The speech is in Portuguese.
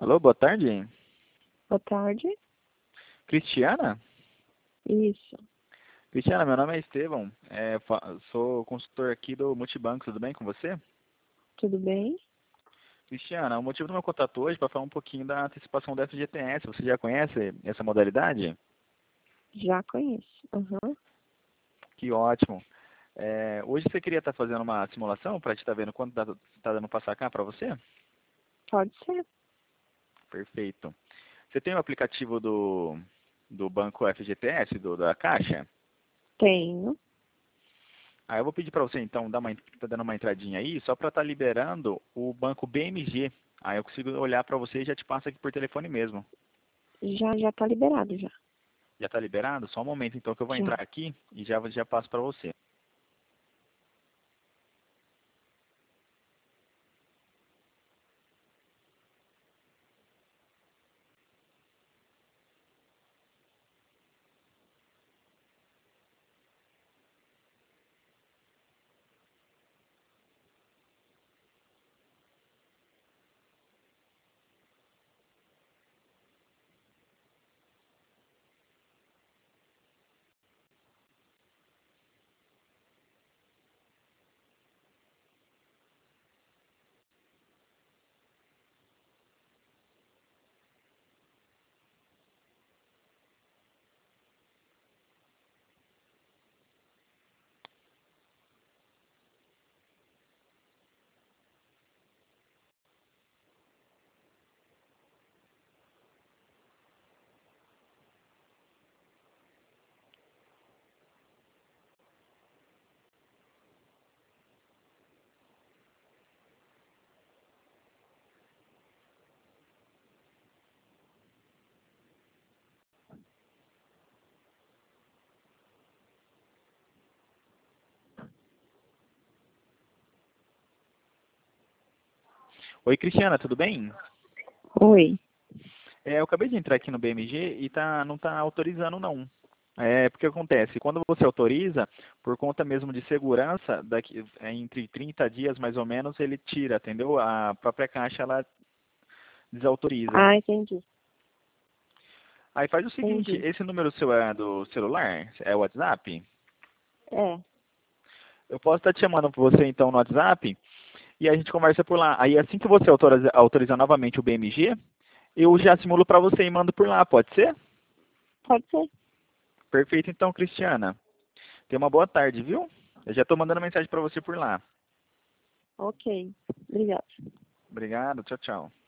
Alô, boa tarde. Boa tarde. Cristiana? Isso. Cristiana, meu nome é Estevão. Sou consultor aqui do Multibanco, tudo bem com você? Tudo bem? Cristiana, o motivo do meu contato hoje é para falar um pouquinho da antecipação do FGTS. Você já conhece essa modalidade? Já conheço. Uhum. Que ótimo. Hoje você queria estar fazendo uma simulação para te estar vendo quanto está dando para sacar para você? Pode ser. Perfeito. Você tem o aplicativo do Banco FGTS, da Caixa? Tenho. Eu vou pedir para você então tá dando uma entradinha aí, só para estar liberando o banco BMG. Aí eu consigo olhar para você e já te passo aqui por telefone mesmo. Já tá liberado já. Já está liberado? Só um momento então que eu vou Já. entrar aqui e já passo para você. Oi, Cristiana, tudo bem? Oi. Eu acabei de entrar aqui no BMG e não está autorizando não. Porque acontece, quando você autoriza, por conta mesmo de segurança, entre 30 dias mais ou menos, ele tira, entendeu? A própria Caixa, ela desautoriza. Ah, entendi. Aí faz o seguinte, Entendi. esse número seu é do celular? É o WhatsApp? É. Eu posso estar te chamando para você então no WhatsApp e a gente conversa por lá. Aí assim que você autorizar novamente o BMG, eu já simulo para você e mando por lá, pode ser? Pode ser. Perfeito então, Cristiana. Tenha uma boa tarde, viu? Eu já estou mandando mensagem para você por lá. Ok. Obrigada. Obrigado, tchau, tchau.